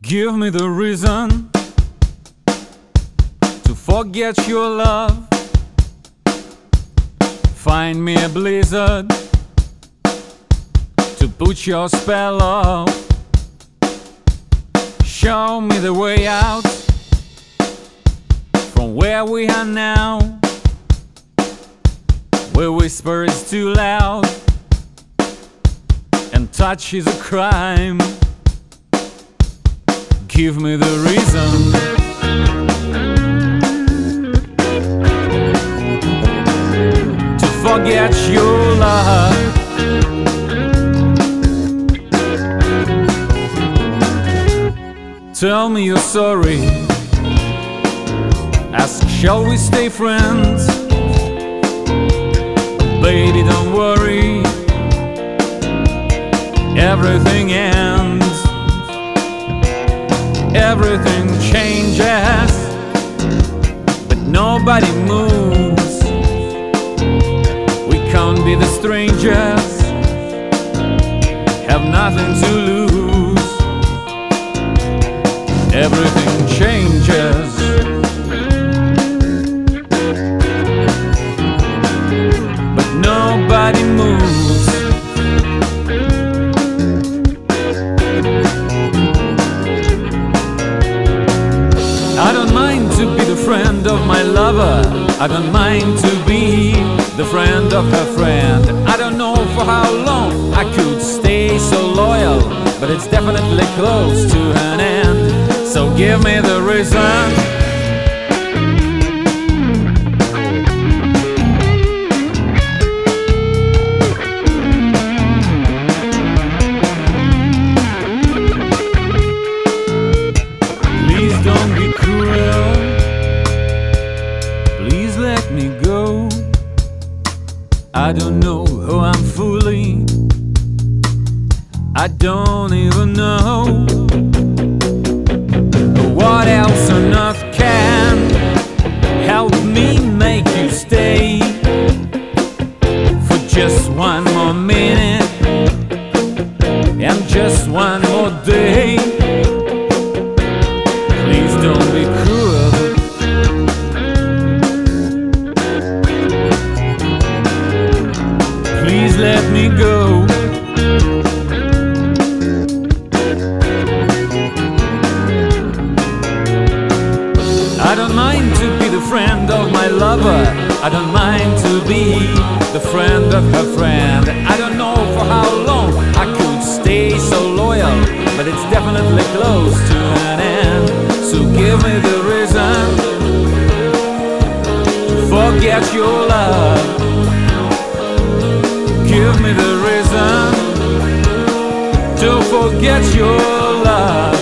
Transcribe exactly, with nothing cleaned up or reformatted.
Give me the reason to forget your love. Find me a blizzard to put your spell off. Show me the way out from where we are now, where whisper is too loud and touch is a crime. Give me the reason to forget your love. Tell me you're sorry. Ask, shall we stay friends? Baby, don't worry, everything ends. Everything changes, but nobody moves. We can't be the strangers, have nothing to lose. Everything changes, but nobody moves. I don't mind to be the friend of my lover. I don't mind to be the friend of her friend. I don't know for how long I could stay so loyal, but it's definitely close to an end. So give me the reason. Don't be cruel, please let me go. I don't know who I'm fooling, I don't even know what else on earth can help me make you stay for just one more minute and just one more day. Please don't be cruel, please let me go. I don't mind to be the friend of my lover. I don't mind to be the friend of her friend. I don't know for how long I could stay so loyal, but it's definitely close to an end. So give me the reason to forget your love. Give me the reason to forget your love.